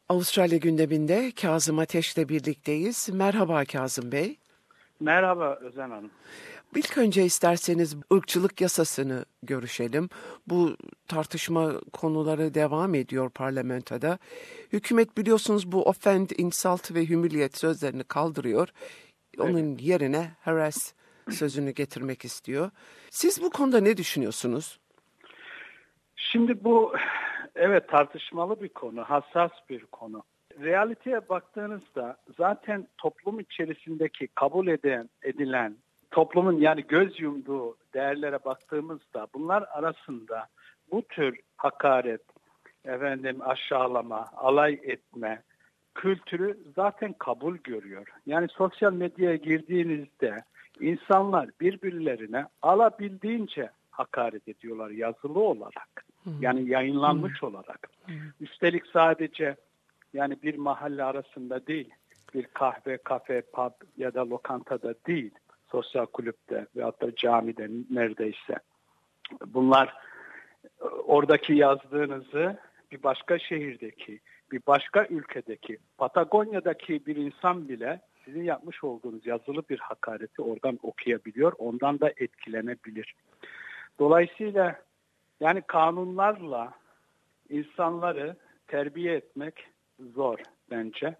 Avustralya gündeminde Kazım Ateş'le birlikteyiz. Merhaba Kazım Bey. Merhaba Özen Hanım. İlk önce isterseniz ırkçılık yasasını görüşelim. Bu tartışma konuları devam ediyor parlamentoda. Hükümet biliyorsunuz bu offend, insult ve humiliate sözlerini kaldırıyor. Onun yerine harass sözünü getirmek istiyor. Siz bu konuda ne düşünüyorsunuz? Şimdi bu tartışmalı bir konu, hassas bir konu. Realiteye baktığınızda zaten toplum içerisindeki kabul edilen toplumun yani göz yumduğu değerlere baktığımızda bunlar arasında bu tür hakaret, aşağılama, alay etme kültürü zaten kabul görüyor. Yani sosyal medyaya girdiğinizde insanlar birbirlerine alabildiğince hakaret ediyorlar yazılı olarak. Yani yayınlanmış olarak. Üstelik sadece yani bir mahalle arasında değil, bir kahve, kafe, pub ya da lokantada değil, sosyal kulüpte veyahut da camide neredeyse. Bunlar oradaki yazdığınızı bir başka şehirdeki, bir başka ülkedeki, Patagonya'daki bir insan bile sizin yapmış olduğunuz yazılı bir hakareti oradan okuyabiliyor, ondan da etkilenebilir. Dolayısıyla yani kanunlarla insanları terbiye etmek zor bence.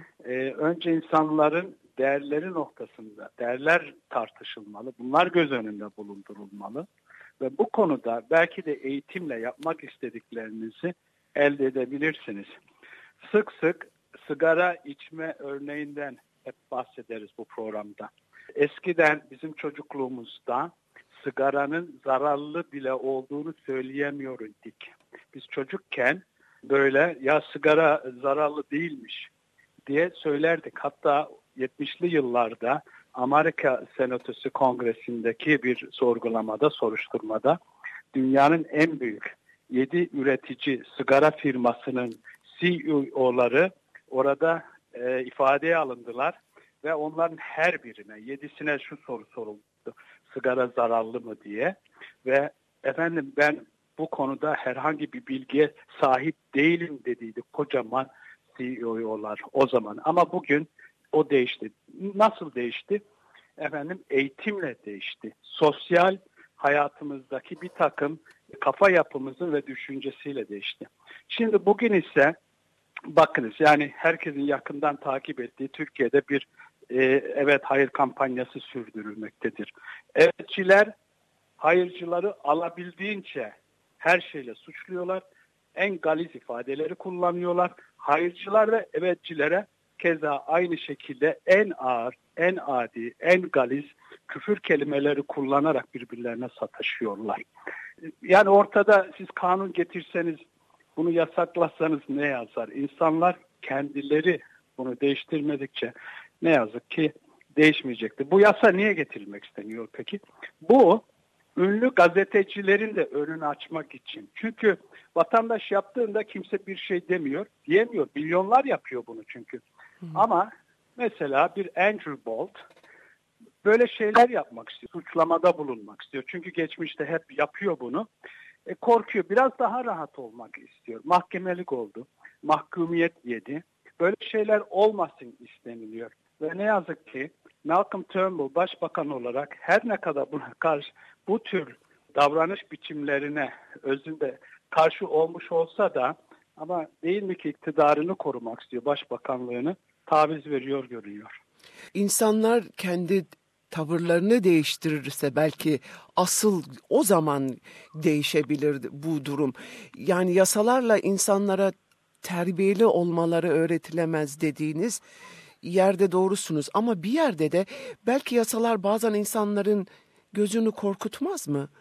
Önce insanların değerleri noktasında, değerler tartışılmalı, bunlar göz önünde bulundurulmalı. Ve bu konuda belki de eğitimle yapmak istediklerinizi elde edebilirsiniz. Sık sık sigara içme örneğinden hep bahsederiz bu programda. Eskiden bizim çocukluğumuzda sigaranın zararlı bile olduğunu söyleyemiyoruz. Biz çocukken böyle ya sigara zararlı değilmiş diye söylerdik. Hatta 70'li yıllarda Amerika Senatosu Kongresi'ndeki bir soruşturmada dünyanın en büyük 7 üretici sigara firmasının CEO'ları orada ifadeye alındılar ve onların her birine 7'sine şu soru soruldu. Sigara zararlı mı diye ve ben bu konuda herhangi bir bilgiye sahip değilim dediydi kocaman CEO'lar o zaman. Ama bugün o değişti. Nasıl değişti? Eğitimle değişti. Sosyal hayatımızdaki bir takım kafa yapımızın ve düşüncesiyle değişti. Şimdi bugün ise bakınız yani herkesin yakından takip ettiği Türkiye'de bir hayır kampanyası sürdürülmektedir. Evetçiler hayırcıları alabildiğince her şeyle suçluyorlar. En galiz ifadeleri kullanıyorlar. Hayırcılar ve evetçilere keza aynı şekilde en ağır, en adi, en galiz küfür kelimeleri kullanarak birbirlerine sataşıyorlar. Yani ortada siz kanun getirseniz, bunu yasaklasanız ne yazar? İnsanlar kendileri bunu değiştirmedikçe ne yazık ki değişmeyecektir. Bu yasa niye getirilmek isteniyor peki? Bu ünlü gazetecilerin de önünü açmak için. Çünkü vatandaş yaptığında kimse bir şey diyemiyor. Milyonlar yapıyor bunu çünkü. Ama mesela bir Andrew Bolt böyle şeyler yapmak istiyor. Suçlamada bulunmak istiyor. Çünkü geçmişte hep yapıyor bunu. Korkuyor. Biraz daha rahat olmak istiyor. Mahkemelik oldu. Mahkumiyet yedi. Böyle şeyler olmasın isteniliyor. Ve ne yazık ki Malcolm Turnbull başbakan olarak her ne kadar buna karşı bu tür davranış biçimlerine özünde karşı olmuş olsa da ama değil mi ki iktidarını korumak istiyor, başbakanlığını taviz veriyor görünüyor. İnsanlar kendi tavırlarını değiştirirse belki asıl o zaman değişebilir bu durum. Yani yasalarla insanlara terbiyeli olmaları öğretilemez dediğiniz yerde doğrusunuz. Ama bir yerde de belki yasalar bazen insanların gözünü korkutmaz mı?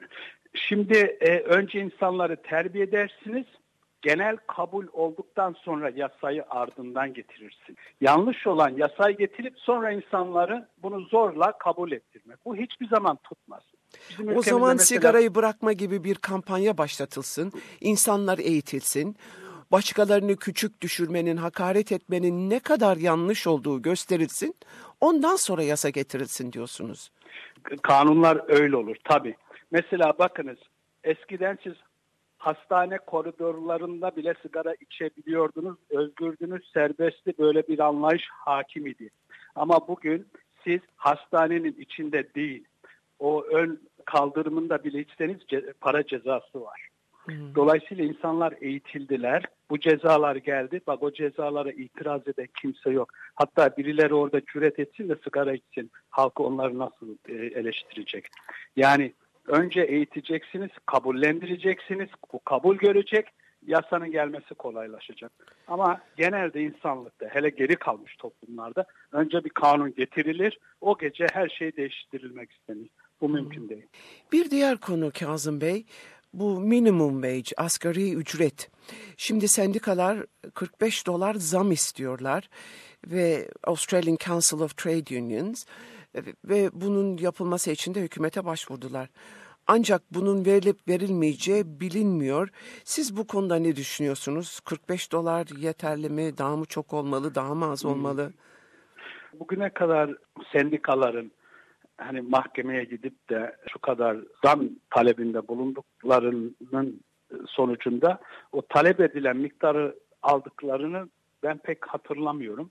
Şimdi önce insanları terbiye edersiniz. Genel kabul olduktan sonra yasayı ardından getirirsin. Yanlış olan yasayı getirip sonra insanları bunu zorla kabul ettirmek. Bu hiçbir zaman tutmaz. O zaman sigarayı bırakma gibi bir kampanya başlatılsın. İnsanlar eğitilsin. Başkalarını küçük düşürmenin, hakaret etmenin ne kadar yanlış olduğu gösterilsin. Ondan sonra yasa getirilsin diyorsunuz. Kanunlar öyle olur tabii. Mesela bakınız eskiden siz hastane koridorlarında bile sigara içebiliyordunuz, özgürdünüz, serbestti, böyle bir anlayış hakim idi. Ama bugün siz hastanenin içinde değil, o ön kaldırımında bile içseniz para cezası var. Dolayısıyla insanlar eğitildiler. Bu cezalar geldi. Bak, o cezalara itiraz eden kimse yok. Hatta birileri orada cüret etsin de sigara içsin. Halkı onları nasıl eleştirecek? Yani önce eğiteceksiniz, kabullendireceksiniz. Bu kabul görecek. Yasanın gelmesi kolaylaşacak. Ama genelde insanlıkta, hele geri kalmış toplumlarda önce bir kanun getirilir. O gece her şey değiştirilmek istenir. Bu mümkün değil. Bir diğer konu Kazım Bey, bu minimum wage, asgari ücret. Şimdi sendikalar $45 zam istiyorlar ve Australian Council of Trade Unions ve bunun yapılması için de hükümete başvurdular. Ancak bunun verilip verilmeyeceği bilinmiyor. Siz bu konuda ne düşünüyorsunuz? $45 yeterli mi? Daha mı çok olmalı? Daha mı az olmalı? Bugüne kadar sendikaların hani mahkemeye gidip de şu kadar zam talebinde bulunduklarının sonucunda o talep edilen miktarı aldıklarını ben pek hatırlamıyorum.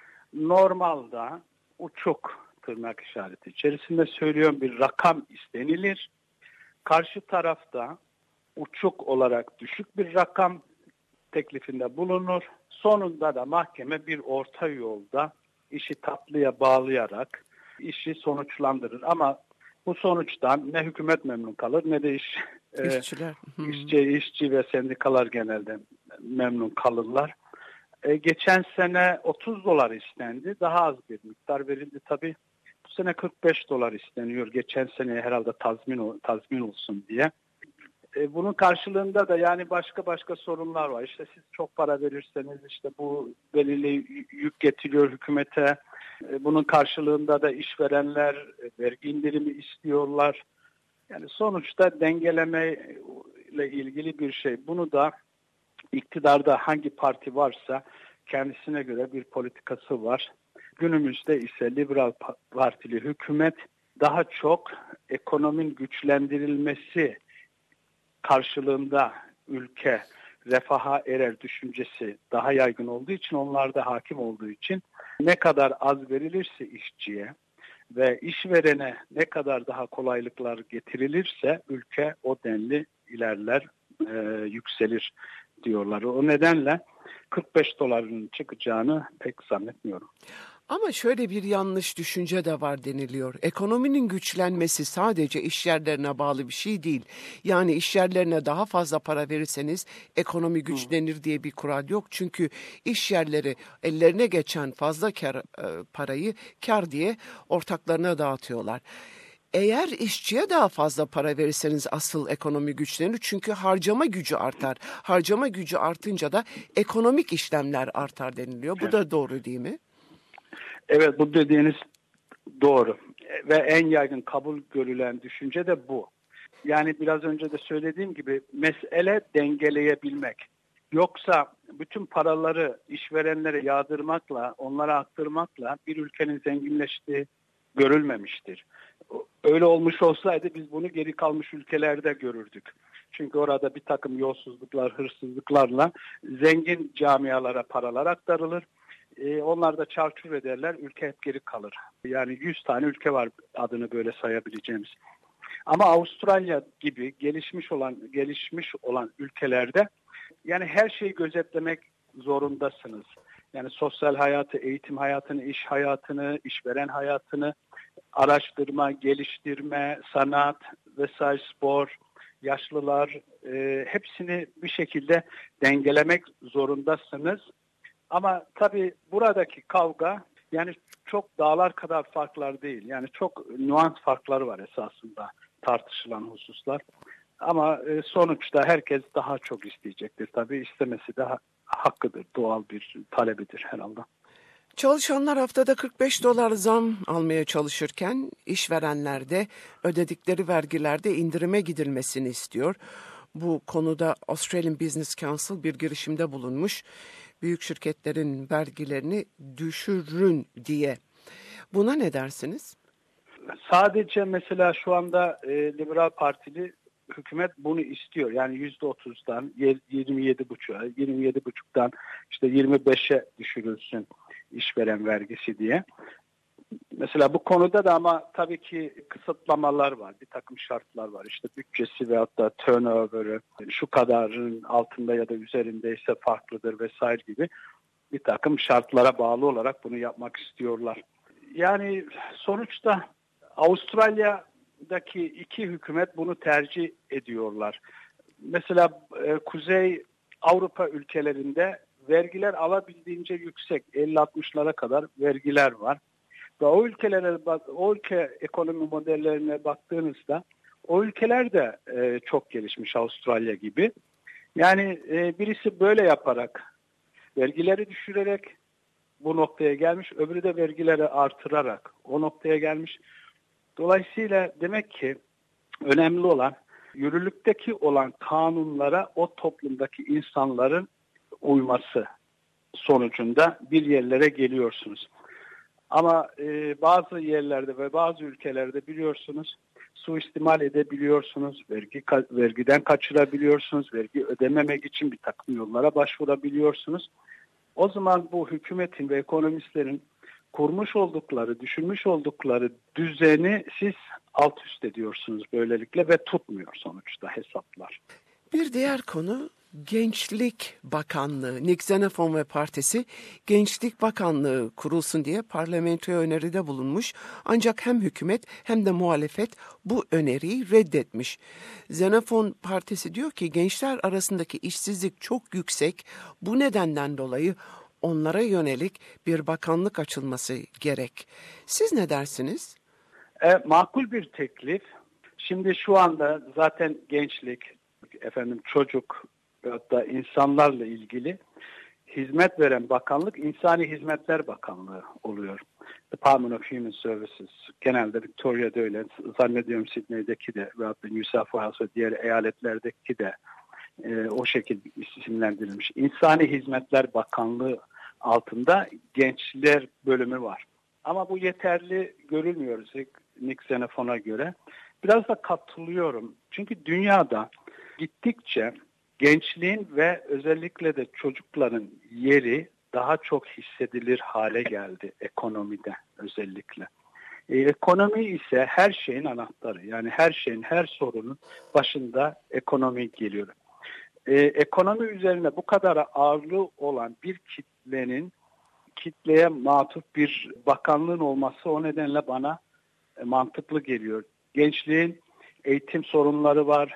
Normalde uçuk, tırnak işareti içerisinde söylüyorum, bir rakam istenilir. Karşı tarafta uçuk olarak düşük bir rakam teklifinde bulunur. Sonunda da mahkeme bir orta yolda işi tatlıya bağlayarak işi sonuçlandırır. Ama bu sonuçtan ne hükümet memnun kalır ne de İşçiler. işçi ve sendikalar genelde memnun kalırlar. Geçen sene $30 istendi. Daha az bir miktar verildi tabii. Bu sene $45 isteniyor. Geçen sene herhalde tazmin olsun diye. Bunun karşılığında da yani başka sorunlar var. İşte siz çok para verirseniz işte bu belirli yük getiriyor hükümete. Bunun karşılığında da işverenler vergi indirimi istiyorlar. Yani sonuçta dengeleme ile ilgili bir şey. Bunu da iktidarda hangi parti varsa kendisine göre bir politikası var. Günümüzde ise Liberal Partili hükümet daha çok ekonominin güçlendirilmesi karşılığında ülke refaha erer düşüncesi daha yaygın olduğu için, onlarda hakim olduğu için ne kadar az verilirse işçiye ve işverene ne kadar daha kolaylıklar getirilirse ülke o denli ilerler, yükselir diyorlar. O nedenle $45'ın çıkacağını pek zannetmiyorum. Ama şöyle bir yanlış düşünce de var deniliyor. Ekonominin güçlenmesi sadece iş yerlerine bağlı bir şey değil. Yani iş yerlerine daha fazla para verirseniz ekonomi güçlenir diye bir kural yok. Çünkü iş yerleri ellerine geçen fazla parayı kar diye ortaklarına dağıtıyorlar. Eğer işçiye daha fazla para verirseniz asıl ekonomi güçlenir. Çünkü harcama gücü artar. Harcama gücü artınca da ekonomik işlemler artar deniliyor. Bu da doğru değil mi? Evet, bu dediğiniz doğru ve en yaygın kabul görülen düşünce de bu. Yani biraz önce de söylediğim gibi mesele dengeleyebilmek. Yoksa bütün paraları işverenlere yağdırmakla, onlara aktarmakla bir ülkenin zenginleştiği görülmemiştir. Öyle olmuş olsaydı biz bunu geri kalmış ülkelerde görürdük. Çünkü orada bir takım yolsuzluklar, hırsızlıklarla zengin camialara paralar aktarılır. Onlar da çarçur ederler, ülke hep geri kalır. Yani 100 tane ülke var adını böyle sayabileceğimiz. Ama Avustralya gibi gelişmiş olan ülkelerde yani her şeyi gözetlemek zorundasınız. Yani sosyal hayatı, eğitim hayatını, iş hayatını, işveren hayatını, araştırma, geliştirme, sanat vesaire, spor, yaşlılar, hepsini bir şekilde dengelemek zorundasınız. Ama tabii buradaki kavga yani çok dağlar kadar farklar değil. Yani çok nüans farkları var esasında tartışılan hususlar. Ama sonuçta herkes daha çok isteyecektir. Tabii istemesi de hakkıdır, doğal bir talebidir herhalde. Çalışanlar haftada $45 zam almaya çalışırken işverenler de ödedikleri vergilerde indirime gidilmesini istiyor. Bu konuda Australian Business Council bir girişimde bulunmuş. Büyük şirketlerin vergilerini düşürün diye. Buna ne dersiniz? Sadece mesela şu anda Liberal Partili hükümet bunu istiyor. Yani %30'dan 27,5'a, 27,5'tan işte 25'e düşürülsün işveren vergisi diye. Mesela bu konuda da ama tabii ki kısıtlamalar var. Bir takım şartlar var. İşte bütçesi veyahut da turnover'ı şu kadarın altında ya da üzerindeyse farklıdır vesaire gibi bir takım şartlara bağlı olarak bunu yapmak istiyorlar. Yani sonuçta Avustralya'daki iki hükümet bunu tercih ediyorlar. Mesela Kuzey Avrupa ülkelerinde vergiler alabildiğince yüksek. 50-60'lara kadar vergiler var. Ve o ülke ekonomi modellerine baktığınızda o ülkeler de çok gelişmiş Avustralya gibi. Yani birisi böyle yaparak vergileri düşürerek bu noktaya gelmiş, öbürü de vergileri artırarak o noktaya gelmiş. Dolayısıyla demek ki önemli olan yürürlükteki olan kanunlara o toplumdaki insanların uyması sonucunda bir yerlere geliyorsunuz. Ama bazı yerlerde ve bazı ülkelerde biliyorsunuz suistimal edebiliyorsunuz, vergiden kaçırabiliyorsunuz, vergi ödememek için bir takım yollara başvurabiliyorsunuz. O zaman bu hükümetin ve ekonomistlerin kurmuş oldukları, düşünmüş oldukları düzeni siz alt üst ediyorsunuz böylelikle ve tutmuyor sonuçta hesaplar. Bir diğer konu Gençlik Bakanlığı. Nick Xenophon ve partisi Gençlik Bakanlığı kurulsun diye parlamentoya öneride bulunmuş. Ancak hem hükümet hem de muhalefet bu öneriyi reddetmiş. Xenophon partisi diyor ki gençler arasındaki işsizlik çok yüksek. Bu nedenden dolayı onlara yönelik bir bakanlık açılması gerek. Siz ne dersiniz? Makul bir teklif. Şimdi şu anda zaten gençlik, çocuk hatta insanlarla ilgili hizmet veren bakanlık İnsani Hizmetler Bakanlığı oluyor. Department of Human Services. Genelde Victoria'da öyle. Zannediyorum Sydney'deki de veyahut da New South Wales ve diğer eyaletlerdeki de o şekilde isimlendirilmiş. İnsani Hizmetler Bakanlığı altında gençler bölümü var. Ama bu yeterli görülmüyor Nick Xenophon'a göre. Biraz da katılıyorum. Çünkü dünyada gittikçe gençliğin ve özellikle de çocukların yeri daha çok hissedilir hale geldi ekonomide özellikle. Ekonomi ise her şeyin anahtarı. Yani her sorunun başında ekonomi geliyor. Ekonomi üzerine bu kadar ağırlığı olan bir kitleye matuf bir bakanlığın olması o nedenle bana mantıklı geliyor. Gençliğin eğitim sorunları var.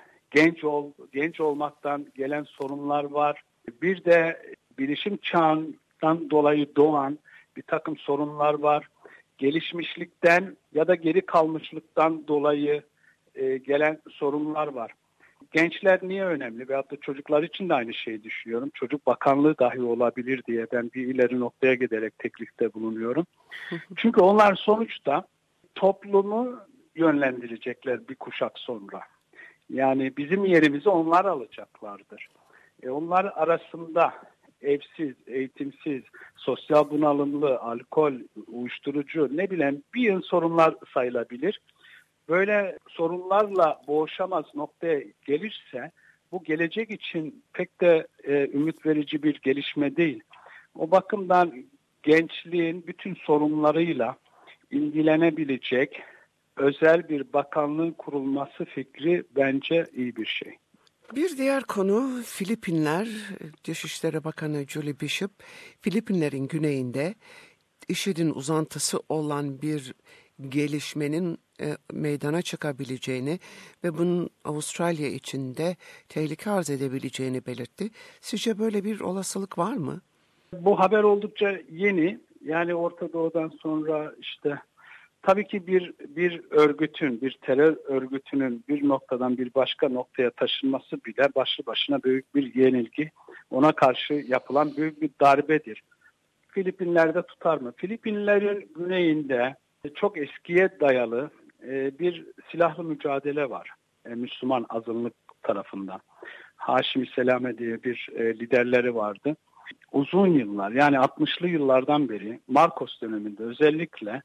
Genç olmaktan gelen sorunlar var. Bir de bilişim çağından dolayı doğan bir takım sorunlar var. Gelişmişlikten ya da geri kalmışlıktan dolayı gelen sorunlar var. Gençler niye önemli? Veyahut da çocuklar için de aynı şeyi düşünüyorum. Çocuk bakanlığı dahi olabilir diye ben bir ileri noktaya giderek teklifte bulunuyorum. Çünkü onlar sonuçta toplumu yönlendirecekler bir kuşak sonra. Yani bizim yerimizi onlar alacaklardır. Onlar arasında evsiz, eğitimsiz, sosyal bunalımlı, alkol, uyuşturucu bir yığın sorunlar sayılabilir. Böyle sorunlarla boğuşamaz noktaya gelirse bu gelecek için pek de ümit verici bir gelişme değil. O bakımdan gençliğin bütün sorunlarıyla ilgilenebilecek özel bir bakanlığın kurulması fikri bence iyi bir şey. Bir diğer konu Filipinler. Dışişleri Bakanı Julie Bishop, Filipinlerin güneyinde IŞİD'in uzantısı olan bir gelişmenin meydana çıkabileceğini ve bunun Avustralya için de tehlike arz edebileceğini belirtti. Sizce böyle bir olasılık var mı? Bu haber oldukça yeni. Yani Orta Doğu'dan sonra tabii ki bir örgütün, bir terör örgütünün bir noktadan bir başka noktaya taşınması bile başlı başına büyük bir yenilgi. Ona karşı yapılan büyük bir darbedir. Filipinler'de tutar mı? Filipinlerin güneyinde çok eskiye dayalı bir silahlı mücadele var. Müslüman azınlık tarafından. Haşimi Selame diye bir liderleri vardı. Uzun yıllar yani 60'lı yıllardan beri Marcos döneminde özellikle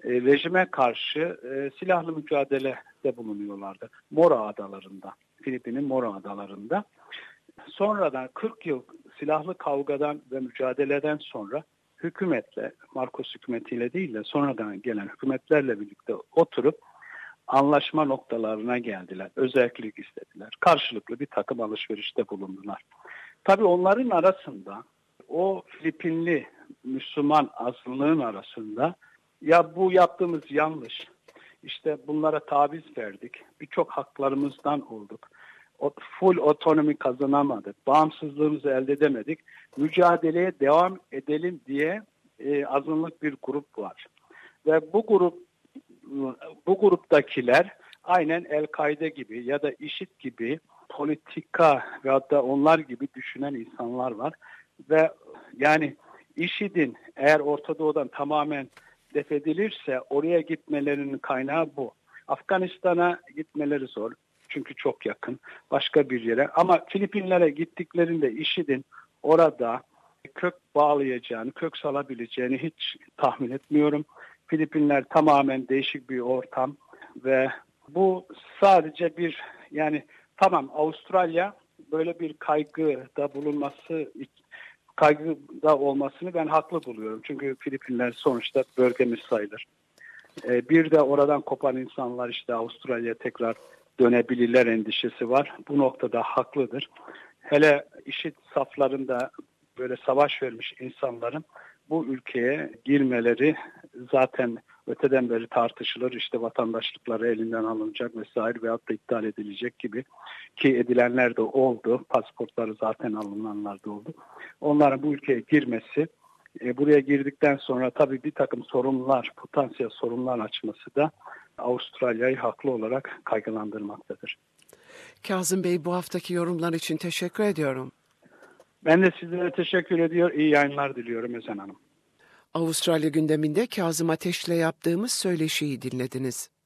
rejime karşı silahlı mücadelede bulunuyorlardı. Moro Adaları'nda, Filipin'in Moro Adaları'nda. Sonradan 40 yıl silahlı kavgadan ve mücadeleden sonra hükümetle, Marcos hükümetiyle değil de sonradan gelen hükümetlerle birlikte oturup anlaşma noktalarına geldiler. Özellik istediler. Karşılıklı bir takım alışverişte bulundular. Tabii onların arasında, o Filipinli Müslüman azınlığın arasında, ya bu yaptığımız yanlış, İşte bunlara taviz verdik, birçok haklarımızdan olduk, full otonomi kazanamadık, bağımsızlığımızı elde edemedik, mücadeleye devam edelim diye azınlık bir grup var. Ve bu gruptakiler aynen El-Kaide gibi ya da IŞİD gibi politika ve hatta onlar gibi düşünen insanlar var. Ve yani IŞİD'in eğer Orta Doğu'dan tamamen def edilirse oraya gitmelerinin kaynağı bu. Afganistan'a gitmeleri zor. Çünkü çok yakın. Başka bir yere. Ama Filipinlere gittiklerinde IŞİD'in orada kök bağlayacağını, kök salabileceğini hiç tahmin etmiyorum. Filipinler tamamen değişik bir ortam ve bu sadece bir, yani tamam, Avustralya böyle bir kaygıda olmasını ben haklı buluyorum. Çünkü Filipinler sonuçta bölgemiz sayılır. Bir de oradan kopan insanlar işte Avustralya'ya tekrar dönebilirler endişesi var. Bu noktada haklıdır. Hele IŞİD saflarında böyle savaş vermiş insanların bu ülkeye girmeleri zaten öteden beri tartışılır. İşte vatandaşlıkları elinden alınacak vesaire veyahut da iptal edilecek gibi, ki edilenler de oldu. Pasaportları zaten alınanlar da oldu. Onların bu ülkeye girmesi, buraya girdikten sonra tabii bir takım sorunlar, potansiyel sorunlar açması da Avustralya'yı haklı olarak kaygılandırmaktadır. Kazım Bey, bu haftaki yorumlar için teşekkür ediyorum. Ben de sizlere teşekkür ediyor. İyi yayınlar diliyorum Özen Hanım. Avustralya gündeminde Kazım Ateş'le yaptığımız söyleşiyi dinlediniz.